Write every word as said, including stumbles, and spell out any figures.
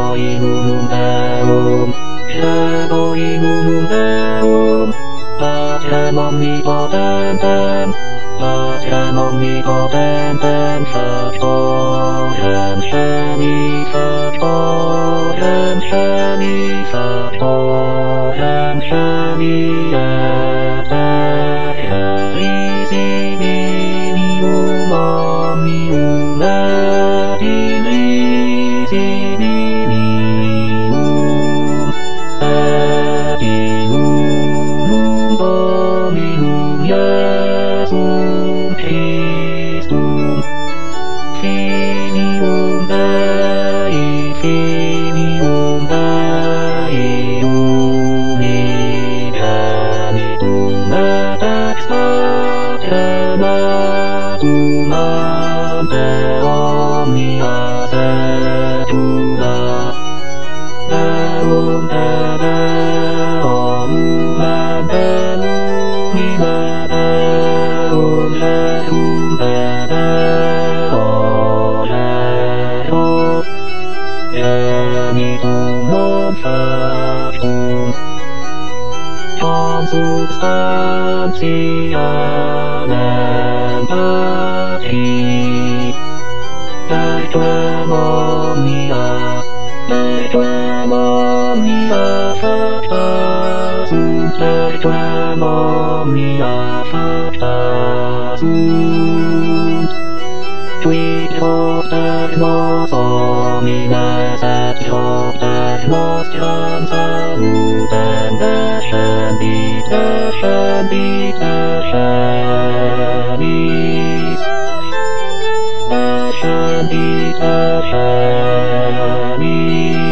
Shaboinumumbeum, Shaboinumumbeum, Pacem omnipotentem, Pacem omnipotentem, Sanctorem Sheni, Sanctorem Sheni, Sanctorem Sheni, et Ecclesiminum omnium et in Lisiminum, et in unum Dominum Iesum Christum, Filium Dei, Filium Dei, unigenitum et ex Pacem atum ante omnia saecula, Deum te Deum ante lumine Deum Deum te Deum Deum genitum non factum, consubstantialem Patri, Perquem omnia, Perquem omnia facta sunt, Perquem omnia facta sunt. Quid propter nos homines et propter nostram salutem descendit, descendit, descendis, descendit, descendis.